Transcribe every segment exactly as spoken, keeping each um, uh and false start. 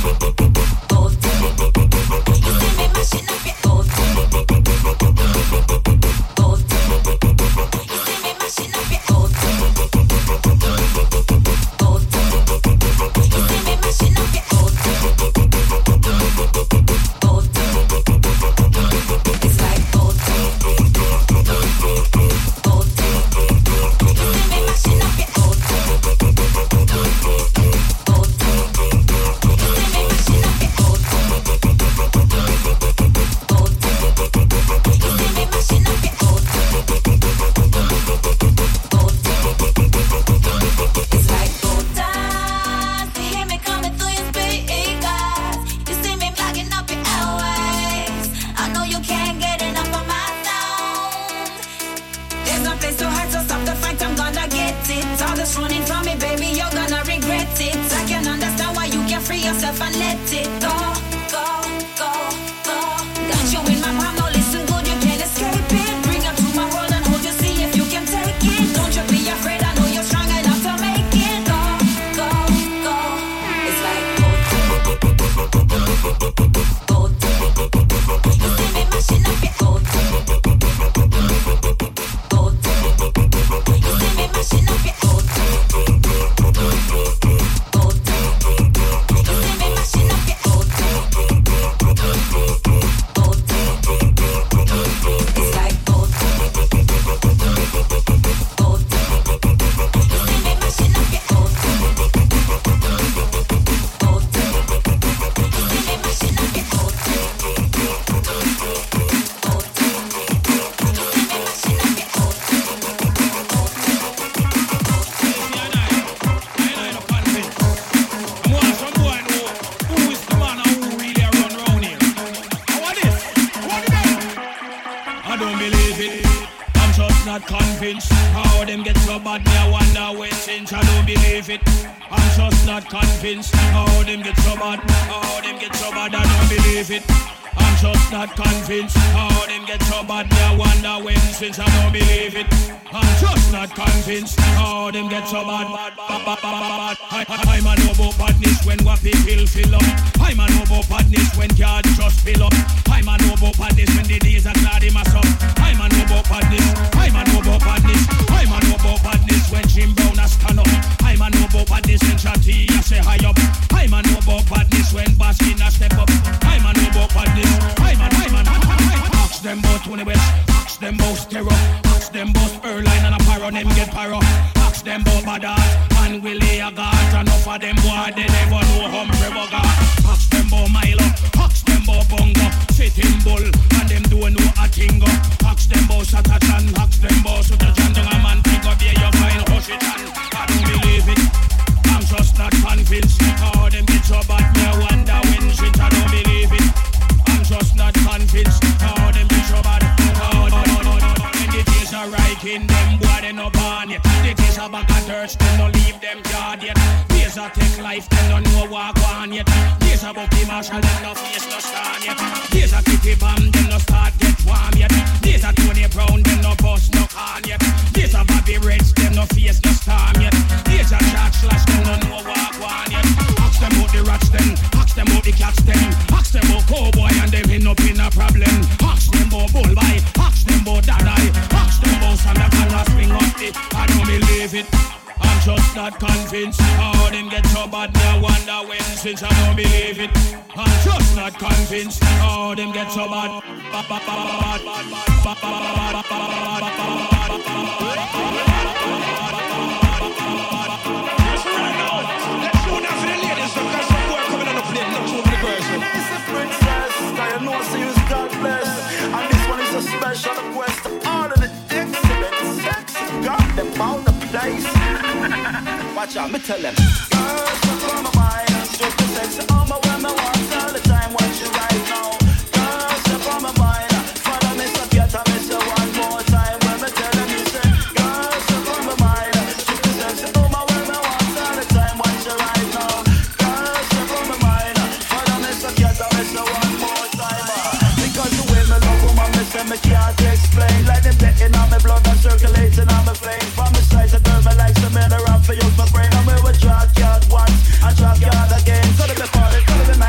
Watch out, me tell them. Girls, what's on my mind? Just the sex on my way, my wants all the time. Watch you right now. Girls, what's on my mind? Follow me, so get a miss you one more time. When me tell them, you say, girls, what's on my mind? Just the sex on my way, my wants all the time. Watch you right now. Girls, what's on my mind? Follow me, so get a miss you one more time. Because the way me love woman, me say me can't explain. Like them betting on my blood and circulating on my flame. From the size of girl, me like some men around for you. I drop yard once, I drop yard again. So they be falling, so they be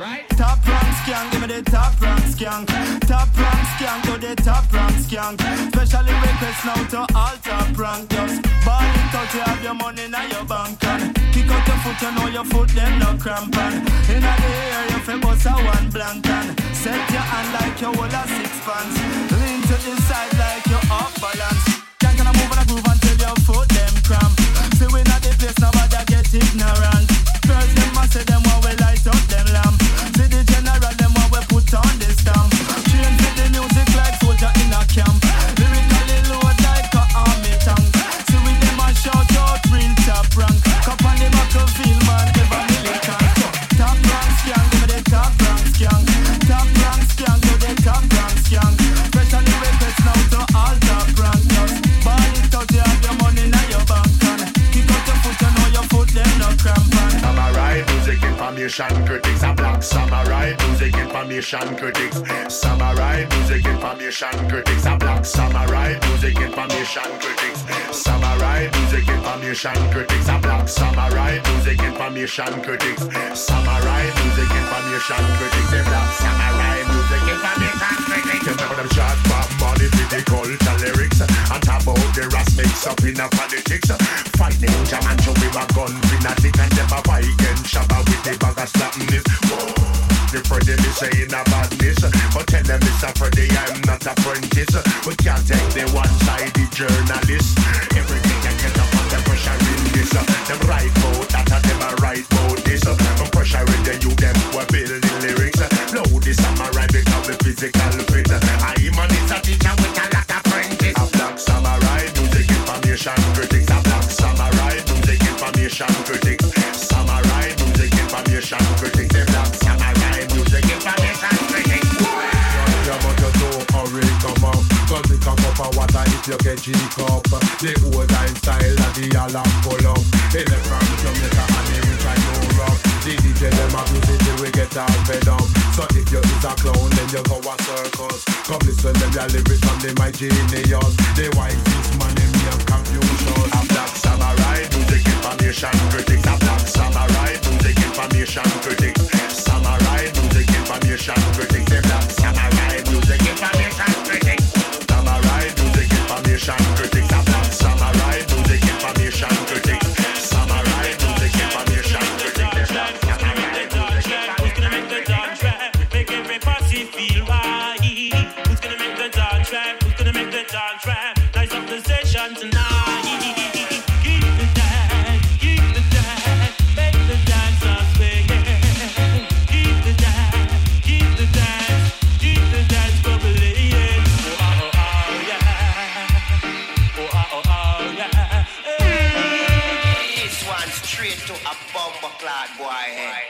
right? Top rank skank, give me the top rank skank. Top rank skank to the top rank skank. Specially request now to all top rank. Just ball it out, you have your money in your bank. And kick out your foot, you know your foot them no cramp. And in the air, you feel bust a one blank. And set your hand like you hold a six pants. Lean to the side like you off balance. Can't gonna move on a groove until your foot them cramp. See we not the place, nobody get ignorant. Girls them must say them while we light up them lamp. See the general them while we put on the stamp. Change with the music like soldier in a camp. Lyrically load like a army tank. See we them a shout out real top rank. Cup on the battlefield man, ever militant. Top rank skank, give me the top rank skank. Top rank skank to the top rank skank. Specially request now to all top rank. Just ball it out, you have your money in your bank. And kick out your foot, you know your foot them no cramp. Samurai music information critics, a black samurai music information critics. Samurai music information critics, a black samurai music information critics. Samurai music information critics, a black samurai music information critics. Samurai music information critics, a black samurai music information critics. Remember them short pop money with the culture lyrics and talk about the ras mix up in the politics. Fight ninja man show me a gun fanatic and never fight against Shabba with the bag of slapping this. The Freddy me saying a badness, but tell them Mister Freddy I'm not apprentice. We can't take the one-sided journalist. Everything can get up under pressure in this. Them right vote, that a them a right vote this. From pressure in the you them we're building lyrics. Blow the samurai because the physical fit. I man is a teacher with a lot of apprentice. A black samurai music information critics. A black samurai music information critics. Samurai music information critics. A black samurai music information critics. You must don't hurry, come up. Cause we come up and water if you get G-cup. The old time style and the alarm pull up. They left from Jamaica and they reach out Europe. The D J them a music till we get all fed up. So if you is a clown then you go a circus. Come listen them your lyrics from them my genius. The wisest man in me and Confucius. A black samurai music information critics. A black samurai music information critics. Samurai music information critics. A black samurai music information critics. Samurai music information critics. A black samurai music information critics. Samurai music information critics. A black samurai music Who's gonna make the dance rap? Make every party feel right. Who's gonna make the dance rap? Who's gonna make the dance rap? Lights up the station tonight. Keep the dance, keep the dance, make the dancers swing. Keep the dance, keep the dance, keep the dance bubbling. Oh oh oh yeah, oh oh oh yeah. Hey. This one straight to a bomber clad boy head.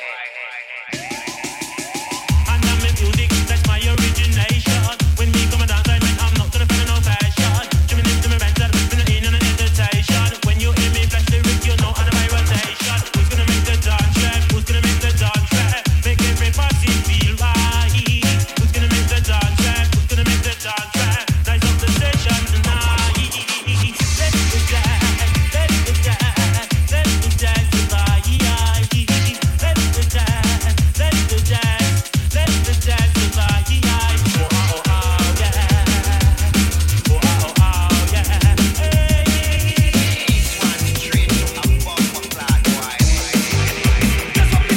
And I'm in music, that's my origination. When we come and dance, I mean I'm not gonna follow no fashion. Jamming into my rent, I'm in on an hesitation. When you hear me flash lyric, you know I'm a rotation. Who's gonna make the dance rap? Who's gonna make the dance rap? Make every party feel right. Who's gonna make the dance rap? Who's gonna make the dance rap? Nice up the station tonight. Let the dance, let the dance, let the dance survive. Let the dance, let the dance, let the dance survive. Oh oh oh yeah, oh oh oh yeah. Hey. This one straight to a bomber clad boy head.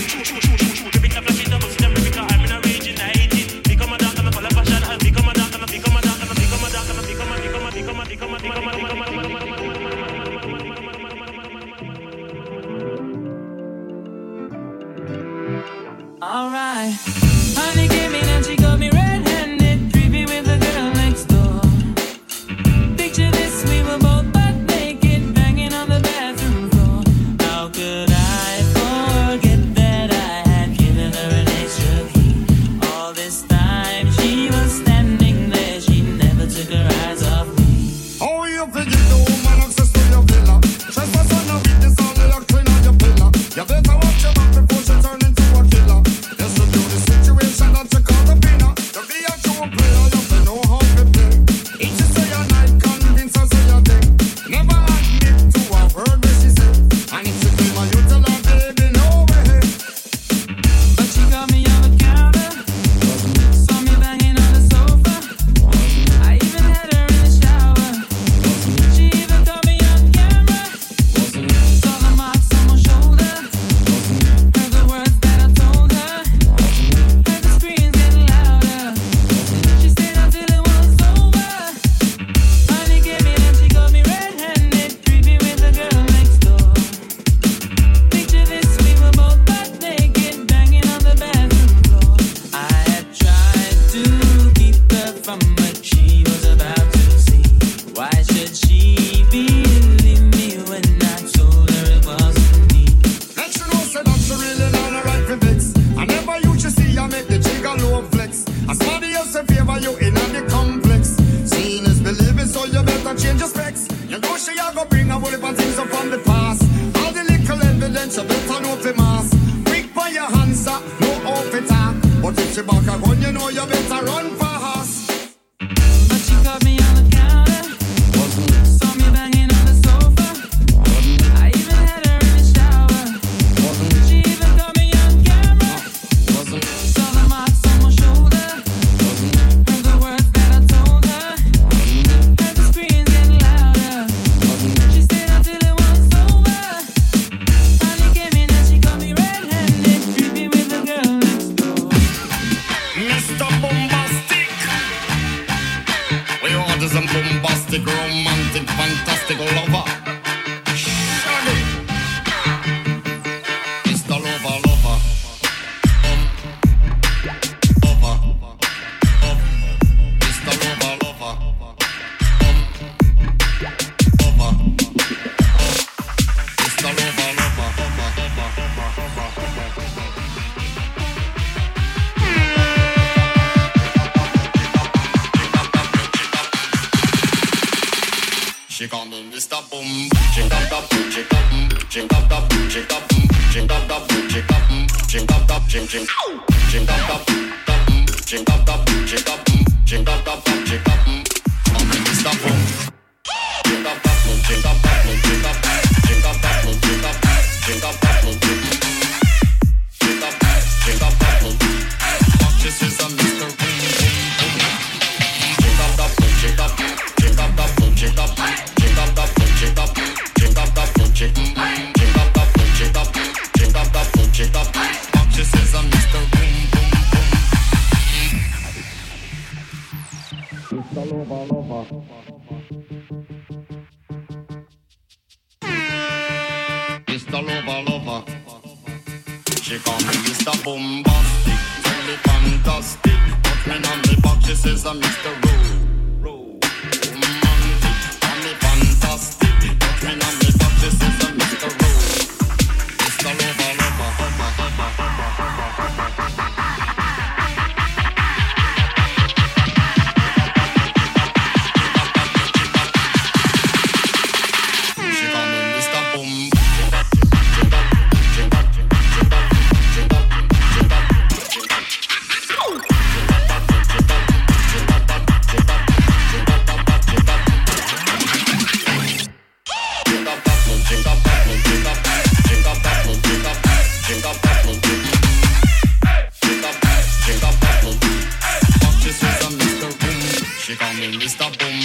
Alright, honey came in and she got me red-handed, creepy with the girl next door. Picture this, we were both butt naked, banging on the bathroom floor. How could I forget that I had given her an extra key? All this time she was standing there, she never took her eyes off me. How you figure the woman access to your villa? Just for son of it, this all the doctrine on your pillar. You better watch your back before she turn into a killer. Yes, to do the situation that you call the winner. To be a true player, you have to know how to play. Each you say a night, convince her say a day. Never admit to a word where she say. And if she claim her, you tell her, baby, no way. But she got me on the you better change your specs. You know she a go bring a whole heap of things up from the past. All the little evidence you better know fi mass. Quick for your hands up, no off it up. But if she back a gun, you know you better run fast. But she caught me on the counter. Saw me banging on the sofa. I even had her in the shower. She even caught me on camera. Saw the marks on my shoulder. Heard the words that I told her. Heard the screams getting louder. She stayed until it was over. Honey came in and she caught me red-handed, creepy with the girl next door. Mister Bombastic. We order some bombastic, romantic, fantastic lover. Shaggy. Mister Lover, lover. Um, lover. Um, Mister Lover, lover. Um, lover. Um, Mister Lover, lover. She call me Mister Boom. Ching up up, ching up, ching up up, ching up, ching up up, ching up, ching up up, ching ching, ching up up, ching up up, ching up, ching up up, ching up. Call me Mister Boom. Ching up up, ching up up, ching up, ching up up, ching up, ching up up, ching up, ching up up. This is a Mister Boom. Ching up up, ching up, ching up up, ching up. Ching up up, ching up, ching up up, ching ching up up, ching up, ching up up, ching up. This is a Mister Boom Boom Boom. Mister Lover Lover. Mister Lover Lover. She call me Mister Bombastic, tell me fantastic. Put me on the box, she says I'm Mister Rowe. Fantastic, put me on the box, this is a Mister Rowe. Mister Lover, lover, she call me Mister Boom. She call me Mister Boom.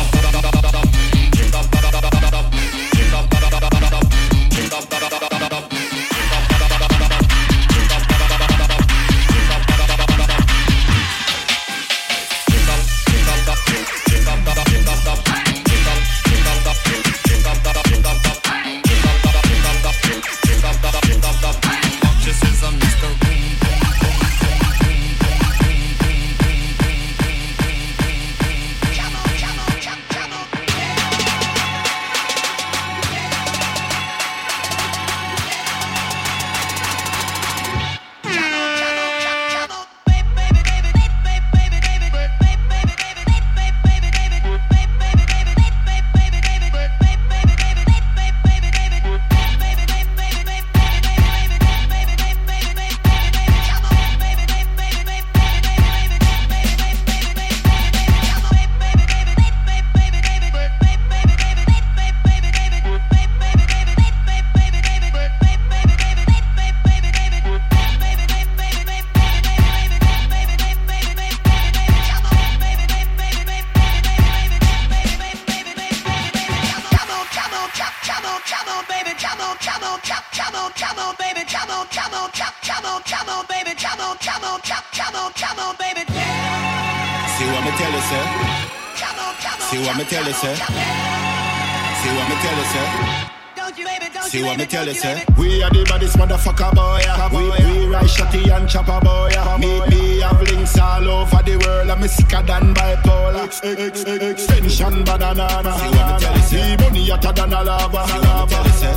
See what me tell you, sir? See what me tell you, sir? See what me tell you, sir? See what me tell you, sir? We are the baddest motherfucker boy. We, we ride shotty and chopper boy. Me, me have links all over the world. I'm sicker than bipolar. Ex, ex, ex, extension banana. See what me tell you, sir? Me money hotter than a lava. See what me tell you, sir? We not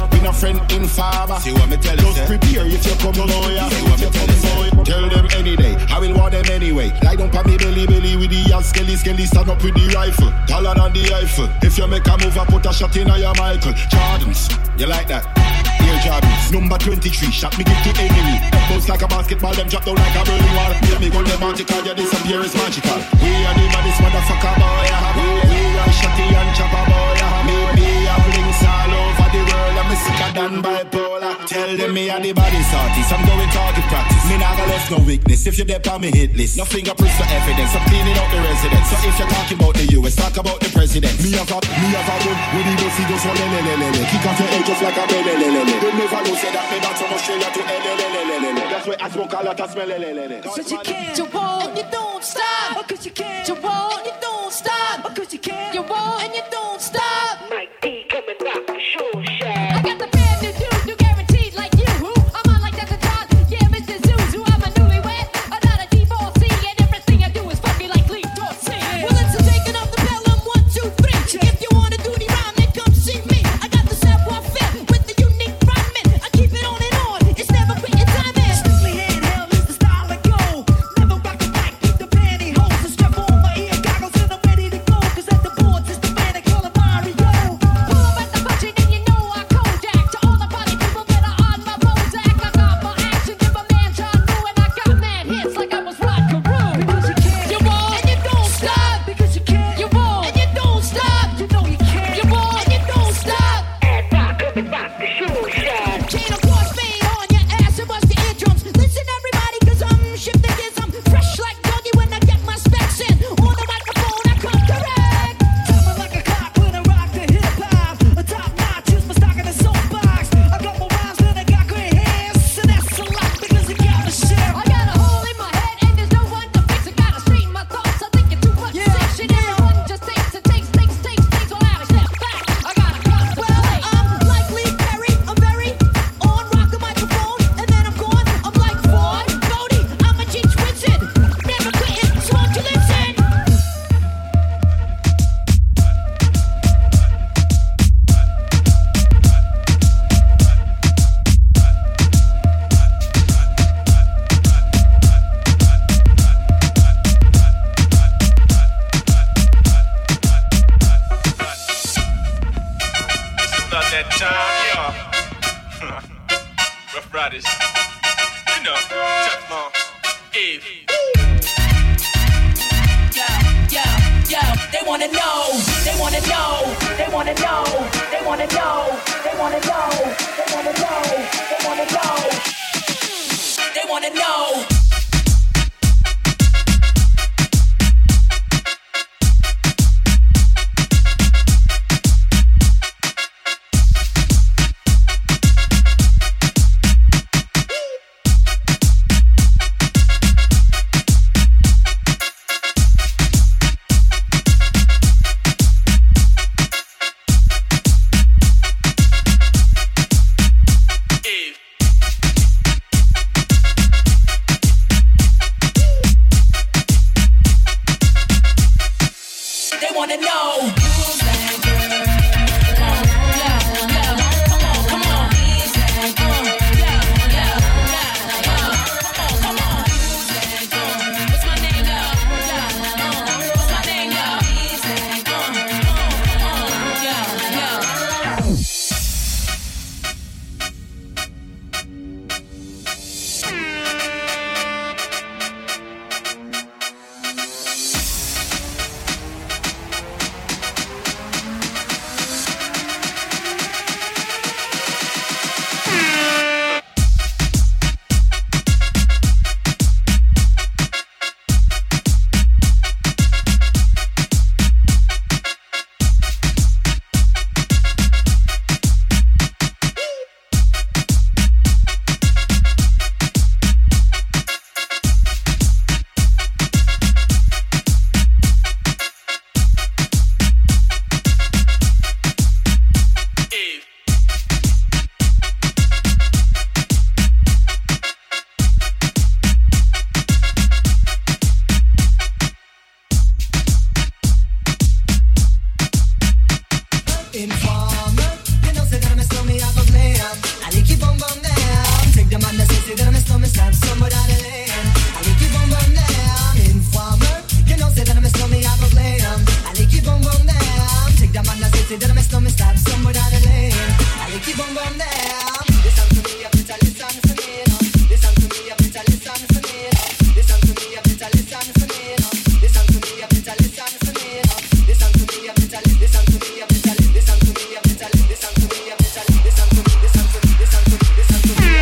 friend informer. See what me tell you, just prepare if you come know ya. See what me tell you, tell them any day. I will want them anyway. Lie down pa me belly belly with the ass skelly skelly. Stand up with the rifle, taller than the Eiffel. If you make a move, I put a shot in your Michael Jordans. You like that? Here Jordans, number twenty-three. Shot me give to enemy. Bounce like a basketball, them drop down like a burning wall. Hear me go them magical, yeah disappear is magical. We are the baddest motherfucker boy. We are shotty and chopper boy. Me me a links all over the world. I'm sicker than bipolar. Tell them me are the baddest artist. I'm going target practice. Me nah go left no weakness. If you dep on me hit list, no fingerprints for evidence. I'm cleaning out the residence. So if you're talking about the U S, talk about the president. Me have a me have a gun with the bossy goes for lelelelele. Kick off your head just like a belelelele. They never know say that me back from Australia to lelelelele. That's why I smoke a lot of smell lelelele. Cause you can't, you won't, and you don't stop. Oh, cause you can't, you won't, and you don't stop. Oh, cause you can't, you won't, and you don't stop. Mike D coming back for sure, share. I got the brand new dude, new guaranteed like you. Who? I'm on like Doctor John, yeah, Mister Zuzu. I'm a newlywed, I'm not a divorcee, and everything I do is fuck me like Lee Dorsey. Well, it's a taking off the pelham, one, two, three. If you wanna do the rhyme, then come see me. I got the savoir-faire with the unique rhyming. I keep it on and on, it's never quitting time in. Strictly handheld is the style I go. Never rock the mic, keep the pantyhose and strap on my ear goggles and I'm ready to go. Cause at the boards, it's the man they call it Mario. Pull up at the function and you know I Kodak. To all the party people that are on my Prozac, I got my action, give a man John Woo, and I got mad hits like I was Rod Carew. Because you can't, you won't, and you don't stop. Because you can't, you won't, and you don't stop. You know you can't, you won't, and you don't stop. And rock, coming back the shoe shot. Chain of course fade on your ass and bust the eardrums. Listen everybody, cause I'm shifting gears. I'm fresh like Dougie when I get my specs in. On the microphone, I come correct. Timing like a clock when I rock the hip hop. A top notch is my stock in the soapbox. I got more rhymes than I got great hands. And that's a lot because I got to share. I got a hole in my head and there's no one to fix it. Gotta straighten my thoughts. I think it's too much section. Everyone just takes it, takes, takes, takes, takes. Well, I step back. I gotta cut. Well, I'm like Lee Perry. I'm very on rock the microphone. And then I'm gone. I'm like Ford Cody. I'm a Cheech Winston. Never quitting. So won't you listen? About that time, y'all. Rough Riders. You know, Teflon. Eve. Yo, yo, yo, they wanna know, they wanna know, they wanna know, they wanna know, they wanna know, they wanna know, they wanna know, they wanna know. Eve. They wanna know. Informer, you know, say that I slow me, I go play up. stop somewhere down the lane. I like keep on going there. Listen to me, you better listen to me. No. Listen to me, you better listen to me. No. Listen to me, you better listen to me. No. Listen to me, you better listen to me. No. Listen to me, you better listen to me. You better listen to me. You better listen to me. You better listen to me. Listen to me. Listen to me. Listen to me.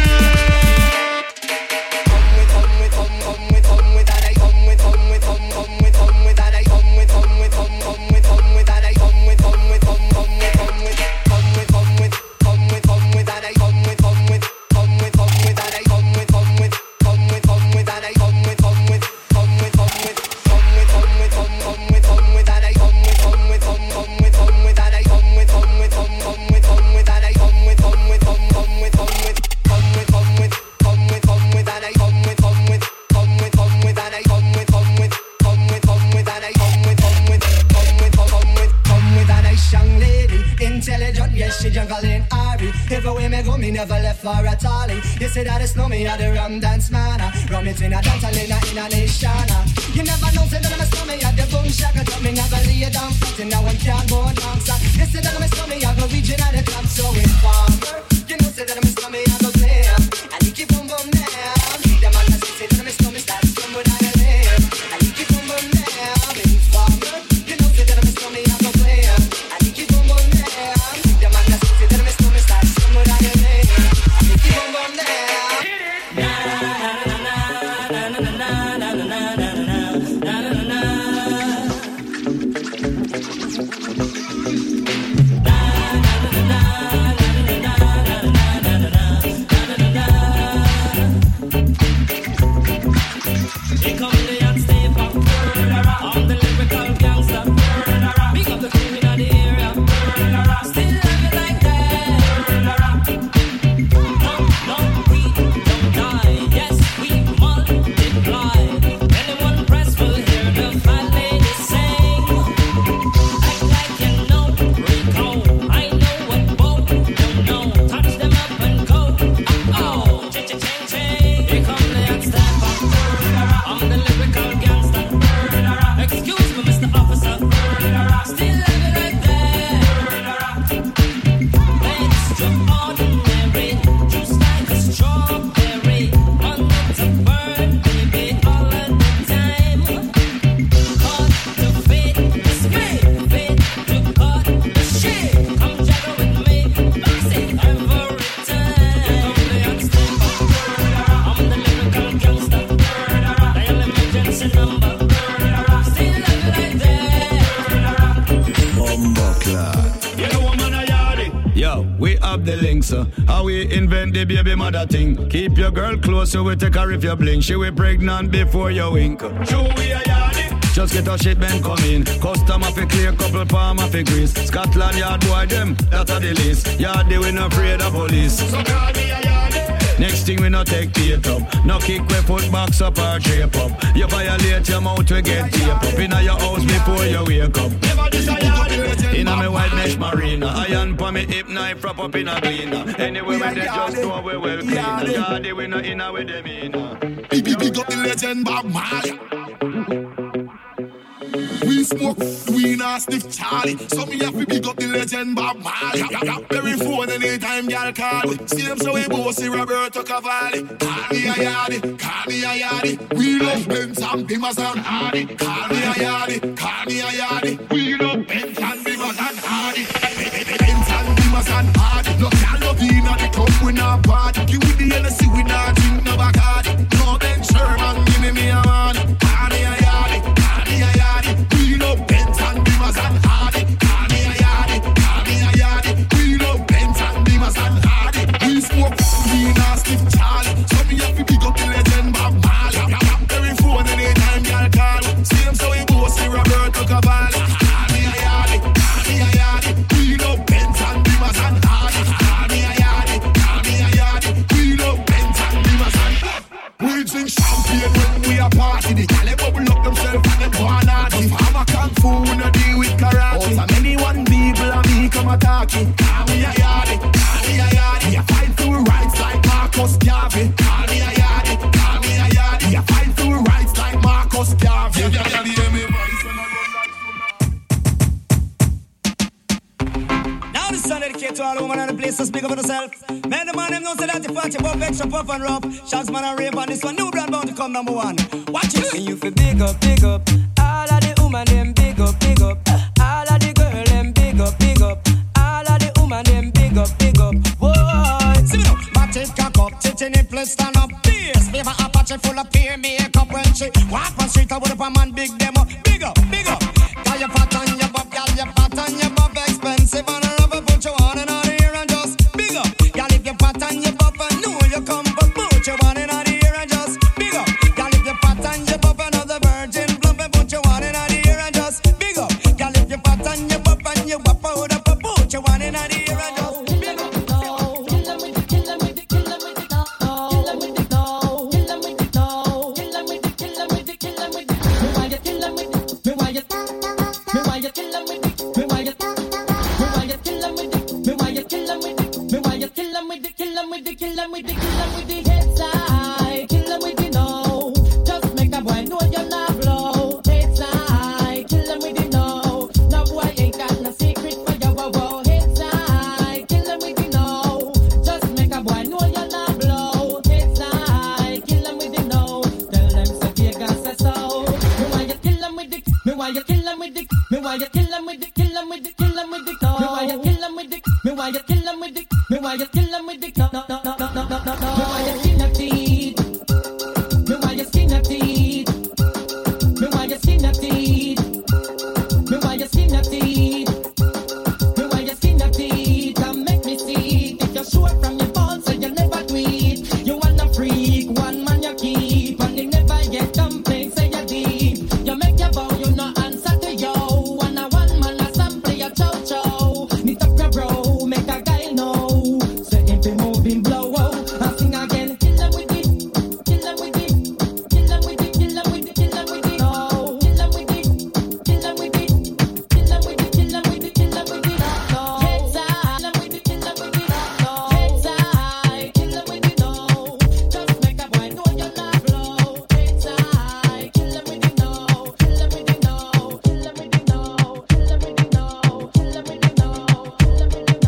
Come with, come with, come, come with, come with that. I come with, come with, come, come with, come with that. I come with, come with, come, come with, come with that. I come with, come with, come, come with, come with, come with, come with, come with, come with that. I come with, come with, come with, come with that. I come with, come with, come with, come with that. I come with, come with, come with, come with, come with, come with, come, come with, come with that. I come with, come with, come, come with, come with that. I come with, come with, come, come with, come with that. I come with, come with, come, come with, come with, come with, come with, come with, come with that. I come with, come with, come with, come with that. I come with, come with, come with, come with that. I come with, come with, come with, come with, come with that. I young lady, intelligent, yes she juggling Ari. Everywhere me go, me never left for a tally. You say that it's no me, I the rum dance man. Rum it in a dance, I in a in a nation. You never know, say that I'm a stomach, I the boom shaka. Tell me never lay it down flat, and now I'm can't go dancer. You say that I'm a stomach, I go region at the top, so informer. You know, say that I'm a stomach, I go play. And you keep boom boom there. The man that say that I'm a stomach, that's somewhere down the lane. And you keep boom boom there. Informer. You know, say that I'm a stomach, I go play. And you keep boom boom there. The man that say that I'm a stomach, that's somewhere down the lane. And you keep boom boom there. Here come the young step up, I'm the lyrical gangster. Big up the crew in the area, still love you like that. No, no, we don't die, yes, we multiply. Anyone press will hear the fat lady sing. Act like you know Rico, I know what both don't know. Touch them up and go, oh, ching ching ching ching. Here come the young step up. I'm the lyrical gangster. Excuse me, Mister Officer. Still love it like that. Extraordinary, just like a strawberry. Want it to burn, baby, all of the time. Caught to fit the spit, fit to cut the shit. Come jaggle with me, box it every time. Come the young step. I'm the lyrical gangster. Dial emergency number. Still love it like that. You know what man I yardy? Yo, we have the links, uh. How we invent the baby mother thing. Keep your girl close so we take her if you blink. She will pregnant before you wink. True we a yardy. Just get a shipment come in. Custom of a clear couple palm of a grease. Scotland Yard boy them, that are the list. Yardy we not afraid of police. So call me a yardy. Next thing we not take tape up. No kick we put box up or drape up. You violate your mouth we get tape up. Inna your house before you wake up. Never this a yardy. Inna me white mesh marina. Iron pa me hip knife prop up in a cleaner. Anyway when they just go we well clean. Yardy we not inna with them inna. Big big up the legend Bob Marley. We smoke, we not stiff Charlie. So me have to big up the legend Bob Marley. Every phone anytime y'all call me. See them so we bossy Roberto Cavalli. Call me a yardy, call me a yardy. We love Benz and Bimmers and Hardy. Call me a yardy, call me a yardy. We love Benz and Bimmers and Hardy. Benz and Bimmers and Hardy. No can no be in the club we not party. Give me the N S C we not drink no Bacardi. No Ben Sherman give me me a man. Call me a yardy, call me a yardy. We love Benz and Bimmers and Hardy. Call me a yardy, call me a yardy. We love Benz and Bimmers and Hardy. We smoke, we not stiff Charlie. So me have to pick up the legend Bob Marley. Every phone anytime y'all call. See them so we bossy Roberto Cavalli. Call me a yardy, call me a yardy. We love Benz and Bimmers and Hardy. Call me a yardy, call me a yardy. We love Benz and Bimmers and Hardy. We drink champagne when we are party. The gal bubble up themselves and them born naughty. Farmer kung fu, we no deal with karate. So many one people and me come attacking. Call me a yardy, call me a yardy. You fight through rights like Marcus Garvey. Call me a yardy, call me a yardy. You fight through rights like Marcus Garvey. Yeah, yeah, yeah, me voice when I run like Now the Dedicate to all women and the place to speak up for yourself. Man, the man them know say that you fat, you buff, extra puff and rough. Shanks man and rape on this one, new brand bound to come number one. Watch it. And you feel big up, big up. All of the woman them big up, big up. All of the girl them big up, big up. All of the woman them big up, big up. Whoa. See me now, back it cock up, titty nipple stand up. Fierce, favor Apache full of peer makeup when she walk on street. I would up a man big them up, big up, big up. Got your fat on your buff, got your fat on your buff, expensive and a rubber put you on and out here and just big up. Got if your fat on your buff and know you come but put you on and out here and just big up. Got if your fat on your buff and other virgin plump and put you on and out here and just big up. Got if your fat on your buff and you wap out up and put you on and out here and just big up. Kill 'em with the, kill 'em with the, kill 'em with the head side. Kill 'em with the no. Just make a boy know you're not blow. Head side. Kill 'em with the no. No boy ain't got no secret for your wow wow. Head side. Kill 'em with the no. Just make a boy know you're not blow. Head side. Kill 'em with the no. Tell them say Vegas say so. Me why you kill 'em with the, me why you kill 'em with the, me why you kill 'em with the, kill 'em with the, kill 'em with the no. Me why you kill 'em with the, me why you kill 'em with the, me why you kill 'em with the no no no no no no no no. Me why you skin your teeth? Me why you skin your teeth? Me why you skin your teeth? Me why you skin your teeth? Me why you skin your teeth? Come make me see. If you're short from your balls, so you never tweet. You want a freak, one man you keep, and they never get complaints. Say you're deep. You make your bow, you no answer to yo. One a one man a sample your chow chow. Meet up your bro, make a guy know. Say if you moving blow out, I sing again. Kill 'em with it, kill 'em with it, kill 'em with it, kill 'em with it, kill 'em with it. No, kill 'em with it, kill 'em with it, kill 'em with it, kill 'em with it, kill 'em with it. No, head side, kill 'em with it, kill 'em with it. No, head side, kill 'em with it. No, just make a boy know you're not blow. Head side, kill 'em with it. No, kill 'em with it. No, kill 'em with it. No, kill 'em with it. No, kill 'em with it. No, kill 'em with it. No, kill 'em with it.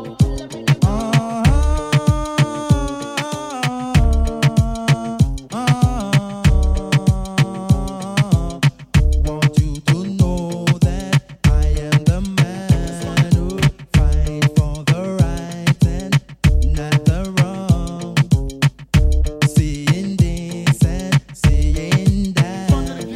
Want you to know that I am the man who fight for the right and not the wrong. Seeing this and seeing that.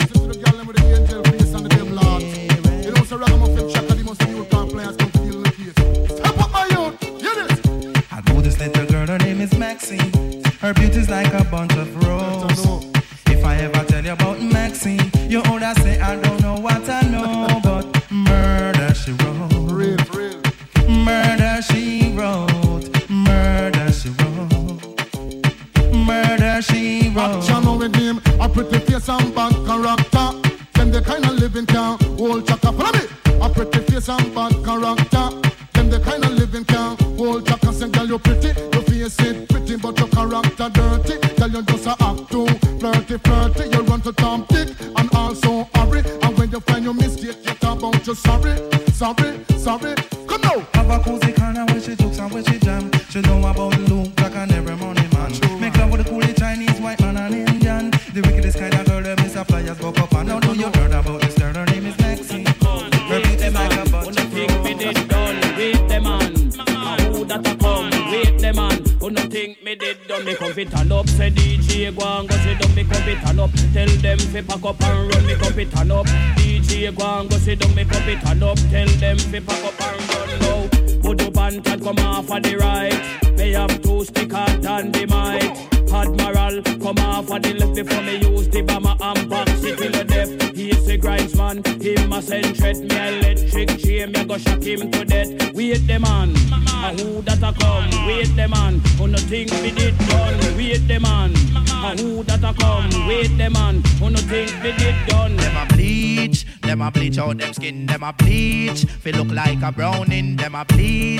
I know this little girl, her name is Maxine. Her beauty's like a bunch of roses. If I ever tell you about Maxine, you older say I don't know what I know, but murder she wrote. Murder she wrote. Murder she wrote. Murder she wrote. Channel with him, a pretty face and bad character. Them the kind of living can hold chaka. Follow me. A pretty face and bad character. Them the kind of living can hold chaka. Say, girl, you pretty, your face it pretty, but your character dirty. Girl, you just a act too flirty, flirty. You run to Tom Dick and also hurry. And when you find your mistake, you talk about you sorry, sorry, sorry. Come now. Have a cozy corner where she jokes and where she jam. She know about Luke Black and every money man. Make love with the coolie Chinese, white man and Indian. The wickedest kind of girl, them is a flyers buck up. And now do you heard about this girl? Her name is Maxine. Her beauty's like a bunch of roses. Wait them on, who that a come? Wait them on, who no think me did done me come fit turn up. Say D J go and go sit down me come fit turn up. Tell them fi pack up and run me come fit turn up. D J go and go sit down me come fit turn up. Tell them fi pack up and run now. Put up and cat come off of the right. May have two stick hard than the might. Admiral come off of the left before me use the bomber and box it till the death. He's a grindsman, him a send threat. Me electric chain, me go shock him to death. Wait the man, a who that a come? Wait the man, who no think me did done? Wait the man, a who that a come? Wait the man, who no think me did done? Them a bleach, them a bleach out them skin, them a bleach. Feel look like a browning, them a bleach. Them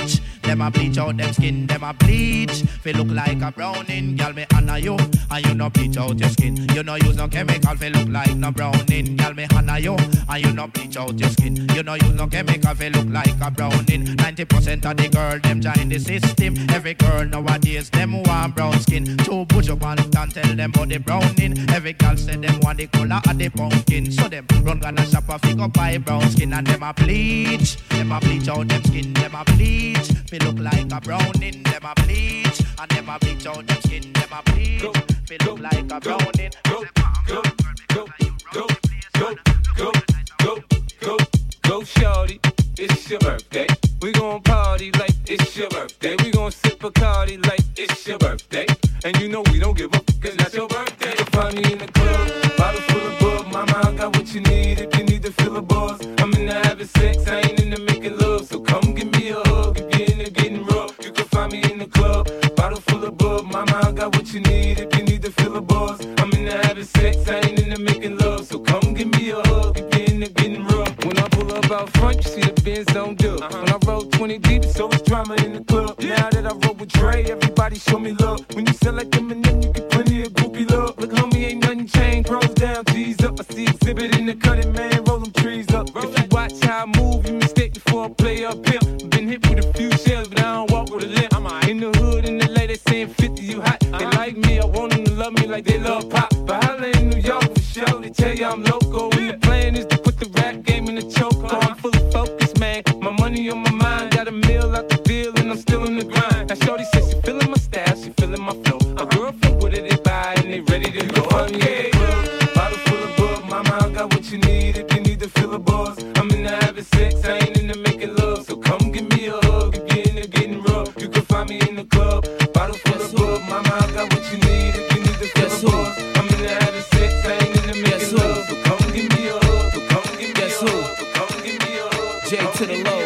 Them a bleach out them skin, them a bleach. Feel look like a browning, girl me honor you. And you no bleach out your skin. You no use no chemical, feel look like no browning, girl me honor you. And you no bleach out your skin. You no use no chemical, feel look like a browning. Ninety percent of the girl them join the system. Every girl nowadays them want brown skin. Two push up and and tell them about the browning. Every girl say them want the color of the pumpkin. So them run gonna shop a figure buy brown skin and them a bleach. Them a bleach out them skin, them a bleach. Feel look like a browning, them a bleach. And them a bleach out them skin, them a bleach. Feel look like a browning. Go, go, go, go, go, go, go, go, go, shorty. It's your birthday. We gon' party like it's your birthday. We gon' sip Bacardi like it's your birthday. And you know we don't give up, cause that's your birthday. You'll find me in the club, bottle full of bug. Mama, I got what you need if you need to feel the buzz. I'm in the having sex, I ain't in the making love. So come give me a hug if you're in the getting rough. You can find me in the club, bottle full of bug. Mama, I got what you need if you need to feel the buzz. I'm in the having sex, I ain't in the making love. So come give me a hug if you're in the getting rough. When I pull up out front, you see the Benz don't do. Uh-huh. When I roll twenty deep, it's always drama in the club. Yeah. Now that I roll with Dre, everybody show me love. When you sell like Eminem, you get plenty of groupie love. Look, homie, ain't nothing changed. Pros down, G's up. I see exhibit in the cutting, man. Roll them trees up. Roll if you watch how I move, you mistake before I play up here. Been hit with a few shells, but I don't walk with a limp. I'm in the hood, in the lady, they saying fifty, you hot. Uh-huh. They like me, I want them to love me like they love pop. But holla in New York for sure, they tell you I'm local. Yeah. The plan is to put the rap game in the choke. Uh-huh. I'm fully focused, man. My money on my mind, got a meal out the deal, and I'm still in the grind. Now shorty says she feeling my style, she feeling my flow. A girl from with it, they buy, and they ready to go. I'm in the club, bottle full of bug. Mama, I got what you need if you need to feel a buzz. I'm in the having sex, I ain't in the making love. So come give me a hug if you're in the getting rough. You can find me in the club, bottle full of bug. Mama, I got what you need if you need to feel a buzz. I'm in the having sex, I ain't in the making love. So come give me a hug, so come give me a hug, so come give me a hug. J to the low,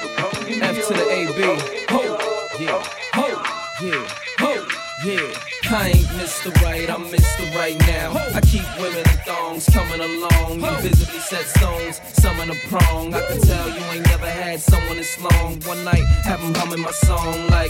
F to the A B. Ho, yeah, ho, yeah, ho, yeah. I ain't Mister Right, I'm Mister Right now. I keep women in thongs coming along. You visibly set stones, some in a prong. I can tell you ain't never had someone this long. One night, have them humming my song like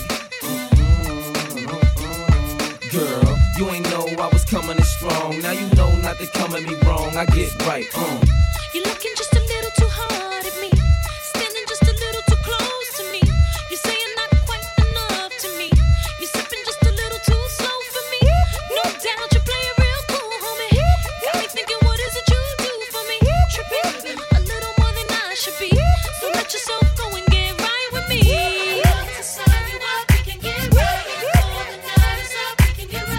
girl, you ain't know I was coming in strong. Now you know not to come at me wrong. I get right, um. You're looking just a little too hard at me, standing just a little too close to me. You're saying not quite enough to me. You're sipping just a little too slow for me. No doubt you play it real cool, homie. Got me thinking, what is it you do for me? Tripping a little more than I should be. So let yourself go and get right with me. To sign you up, we can get right. Before the night is up, we can get right.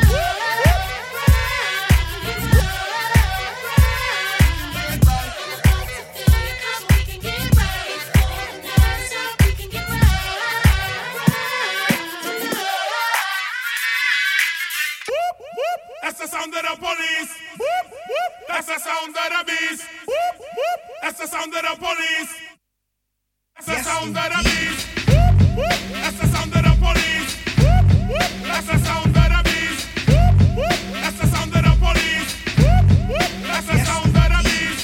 That's the sound of the police. That's the sound of the beast. That's the sound of the police. That's the sound of the beast. That's the sound of the police. That's the sound of the beast. That's the sound of the police. That's the sound of the beast.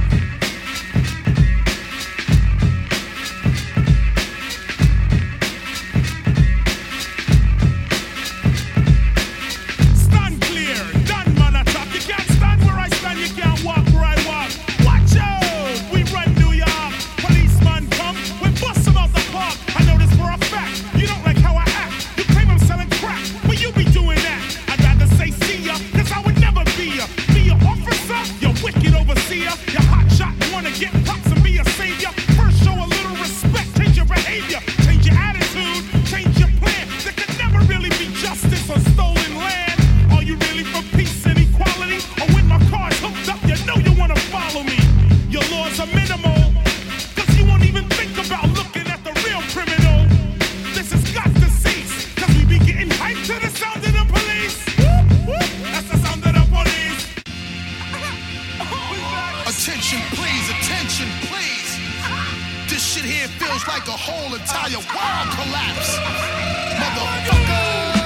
Stand clear, done man attack. You can't stand where I stand, you can't walk where I walk. Watch out, we run New York. Policeman come, we bust them out the park. I know this for a fact, you don't like how I act. You claim I'm selling crack, but you be doing that. I'd rather say see ya, cause I would never be ya. Be your officer, you wicked overseer. You hot shot, wanna get pops and be a savior. First show a little respect, change your behavior. Change your attitude, change your plan. There could never really be justice on stolen land. Are you really for peace and equality? Or when my car's hooked up, you know you wanna follow me. Your laws are minimal, cause you won't even think about looking at the real criminal. This has got to cease, cause we be getting hyped to the sound of the police. That's the sound of the police. Attention, please, attention, please. This shit here feels like a whole entire world collapse. Motherfucker.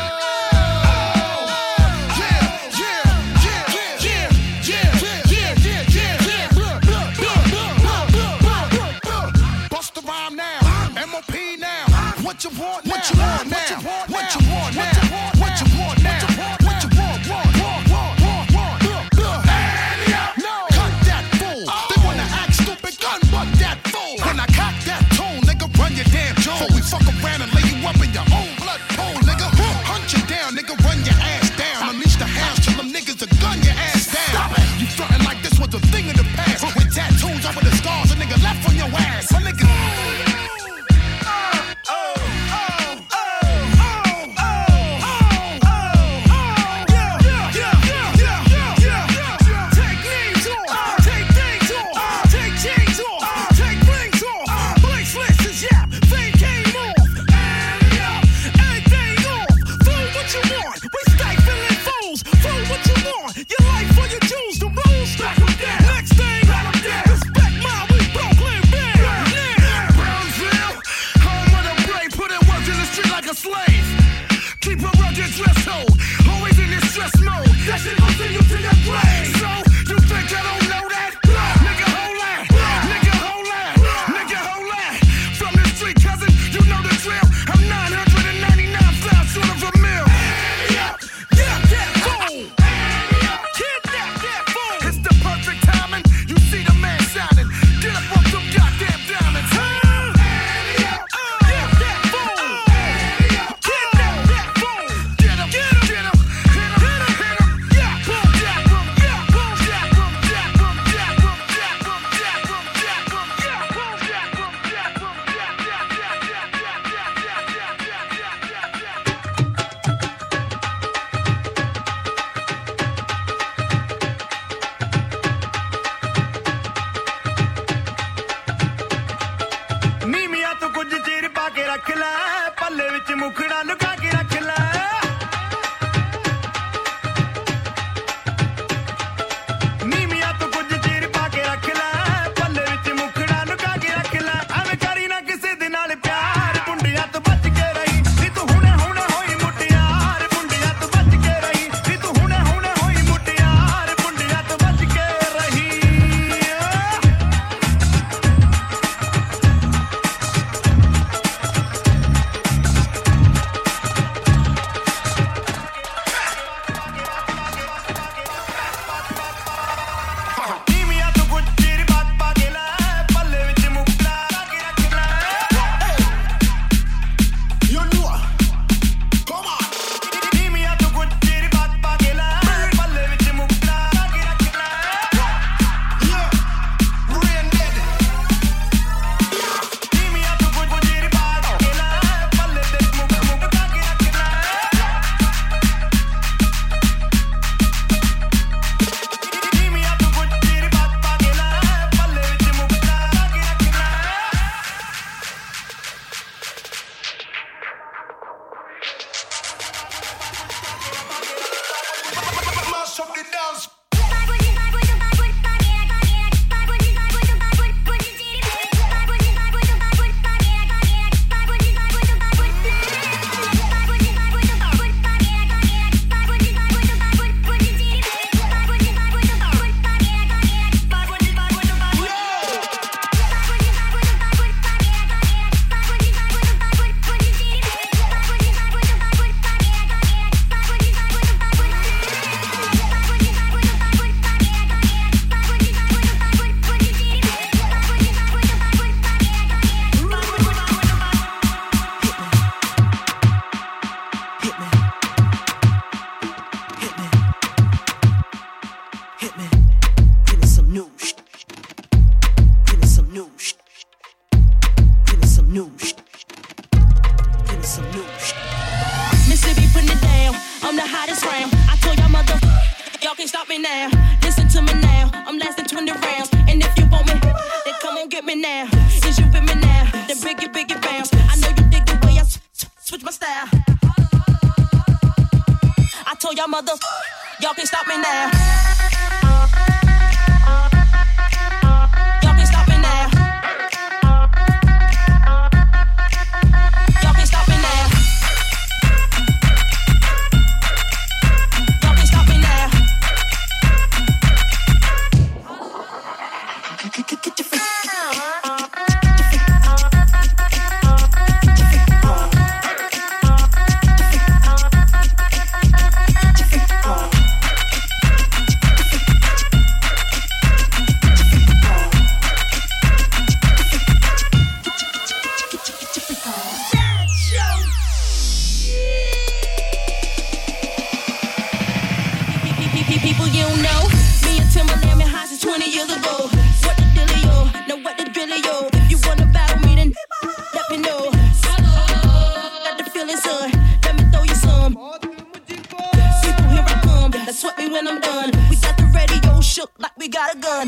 Yeah, yeah, yeah, yeah, yeah, yeah, yeah, yeah, yeah. Bust the rhyme now, M O P now. What you want now? What you want now? What you want now? What you want now? What you want? Want, want, want, want, want. Look, look. No, cut that fool. They wanna act stupid, gun butt that fool. When I cock that tune, nigga, run your damn jaw. Before we fuck around and lay you up in your own blood pool, nigga. Hunt you down, nigga, run your ass down. Unleash the hounds till them niggas are gun your ass down. Stop it. You frontin' like this was a thing in the past. With tattoos over the scars, a nigga left on your ass. A nigga. Get your feet. don't know. Me and Timberland been high since twenty years ago. What the dealio? Know what the drillio? If you wanna battle me, then let me know. Got the feeling, son. Let me throw you some. People, here I come. That's what me when I'm done. We got the radio shook like we got a gun.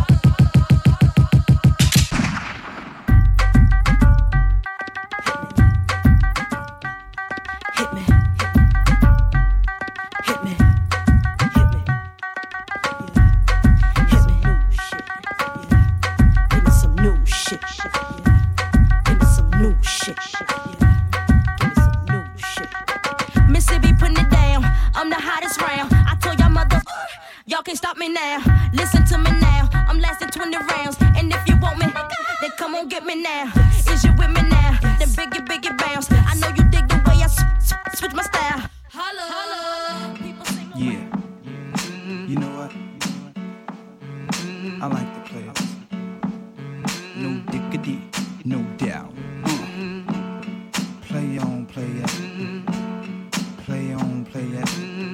Y'all can't stop me now. Listen to me now. I'm lasting twenty rounds. And if you want me, then come on get me now. Is you with me now? Then biggie, biggie bounce. I know you dig the way I sw- sw- switch my style. Holla, holla. Yeah. You know what? I like the players. No diggity, no doubt. Uh. Play on, play it. Play on, play it.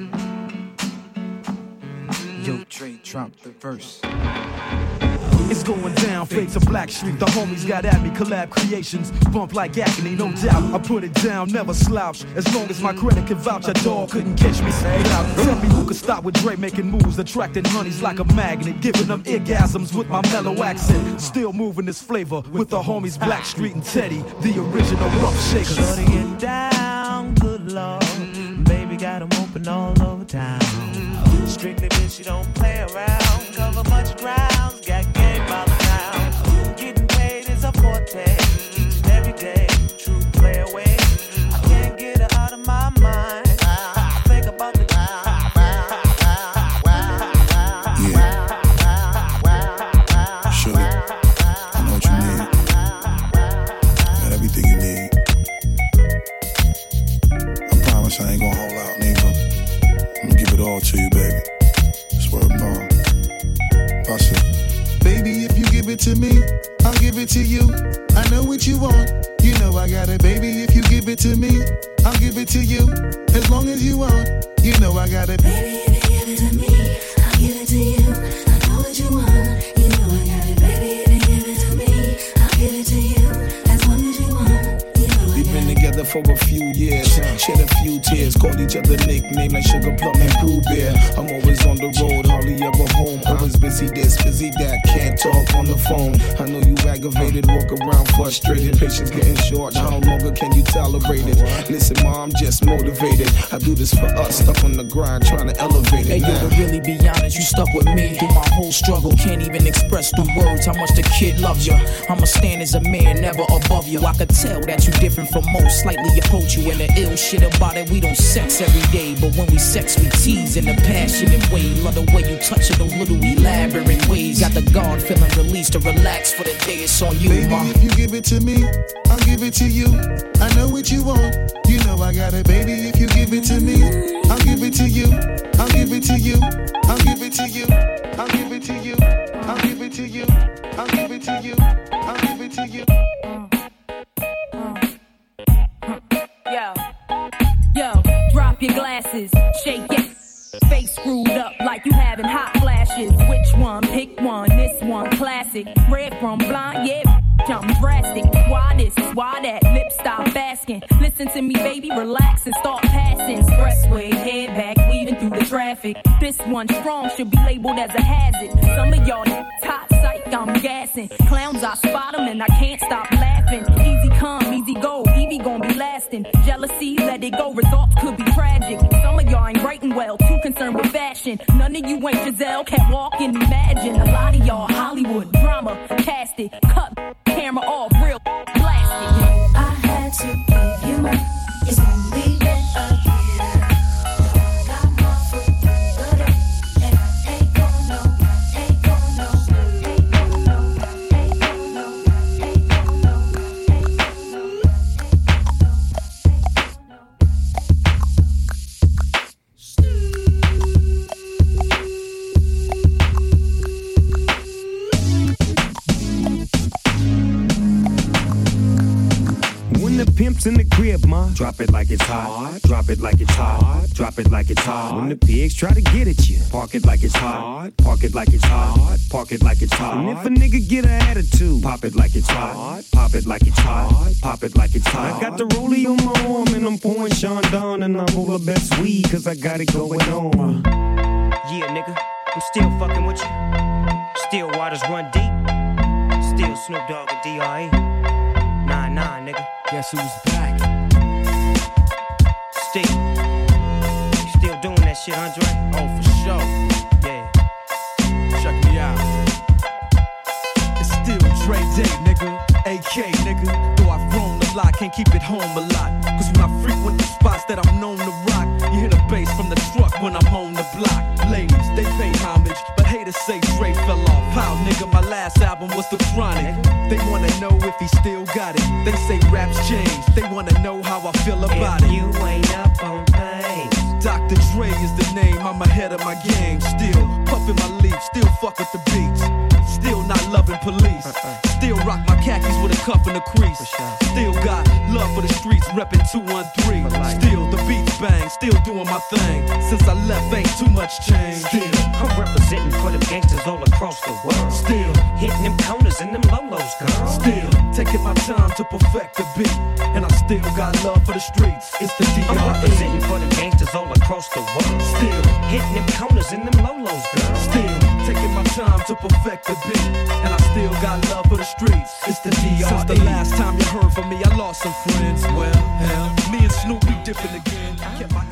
Yo, Dre, drop the verse. It's going down, fade to Black Street. The homies got at me, collab creations. Bump like agony, no doubt. I put it down, never slouch. As long as my credit can vouch, a dog couldn't catch me. Say out. Tell me who could stop with Dre making moves, attracting honeys like a magnet, giving them orgasms with my mellow accent. Still moving this flavor with the homies Black Street and Teddy, the original rough shakers. Shorty get down, good lord. Baby got 'em open all over town. Strictly bitch, you don't play around. Cover much ground, got game by the pound. Getting paid is a forte, each and every day. True play away. I can't get her out of my mind. I think about the Yeah. Shorty, I know what you need. Got everything you need. I promise I ain't gonna hold out, nigga. I'm gonna give it all to you, baby. Swear to God. Bust it. Baby, if you give it to me, I'll give it to you. I know what you want. You know I got it, baby. If you give it to me, I'll give it to you. As long as you want, you know I got it. Baby, if you give it to me, I'll give it to you. I know what you want. You know I got it. Baby, if you give it to me, I'll give it to you. As long as you want. We've been together for a few years, shed a few tears, called each other nicknames like Sugar Plum and Brew Beer. I'm always on the road, hardly ever home. Always busy this, busy that, can't talk on the phone. I know you aggravated, walk around frustrated. Patience getting short, how longer can you tolerate it? Listen, ma, I'm just motivated. I do this for us, stuck on the grind, trying to elevate it. Hey, yo, to really be honest, you stuck with me through my whole struggle. Can't even express through words how much the kid loves you. I'ma stand as a man, never above you. I could tell that you different from most, slightly approach you. And the ill shit about it, we don't sex every day, but when we sex, we tease in a passionate way. Love the way you touch it, those little elaborate ways. Got the guard feeling released to relax for the day. It's on you, Baby, ma. if you give it to me, I'll give it to you. I know what you want. You know I got it, baby. If you give it to me, I'll give it to you. I'll give it to you. I'll give it to you. I'll give it to you. I'll give it to you. I'll give it to you. I'll give it to you. Yo, yo, drop your glasses, shake it. Face screwed up like you having hot flashes. Which one? Pick one. This one classic. Red from blind, yeah. I'm drastic. Why this? Why that? Lip stop asking. Listen to me, baby. Relax and start passing. Expressway, head back, weaving through the traffic. This one strong should be labeled as a hazard. Some of y'all hot psych, I'm gassing. Clowns, I spot them and I can't stop laughing. Easy come, easy go. Evie gon' be lasting. Jealousy, let it go. Results could be tragic. Some of y'all ain't writing well, too concerned with fashion. None of you ain't Giselle, can't walk and imagine. A lot of y'all Hollywood drama, cast it, cut camera off, real blasted. I had to give you my, it's only that I get it. Got my foot in the door, and I ain't gon' know, ain't gon' know, ain't gon' know, ain't gon' know, ain't gon' know, ain't gon' know. whips in the crib, ma. Drop it like it's hot. Drop it like it's hot. Drop it like it's hot. When the pigs try to get at you, park it like it's hot. Park it like it's hot. Park it like it's hot. And if a nigga get an attitude, pop it like it's hot. Pop it like it's hot. Pop it like it's hot. I got the rollie on my arm and I'm pouring Sean Don and I'm full the best weed cause I got it going on. Yeah, nigga, I'm still fucking with you. Still waters run deep. Still Snoop Dogg and D R E. Nah, nah, nigga. Guess who's back? Still. You still doing that shit, Andre? Oh, for sure. Yeah. Check me out. It's still Dre Day, nigga. A K, nigga. Though I've grown a lot, can't keep it home a lot. Cause when I frequent the spots that I'm known to rock, you hear the bass from the truck when I'm on the block. Ladies, they pay homage, but haters say Dre fell off. How, nigga, my last album was The Chronic. They wanna know if he still got it. They say raps change, they wanna know how I feel about if it. you ain't up on things. Doctor Dre is the name, I'm ahead of my game. Still puffin' my leaf, still fuck with the beats. Still not loving police. Still rock my khakis with a cuff and a crease. Still got love for the streets, reppin' two one three. Still the beats bang, still doing my thing. Since I left, ain't too much change. Still, I'm representing for them gangsters all across the world. Still hitting them corners and them lolos, girl. Still taking my time to perfect the beat, and I still got love for the streets. It's the D R E. I'm representing for them gangsters all across the world. Still hitting them corners and them lolos, girl. Still taking my time to perfect the beat, and I still got love for the streets. It's the D R E. Since the last time you heard from me, I lost some friends. Well, hell, me and Snoop, we different again. I kept my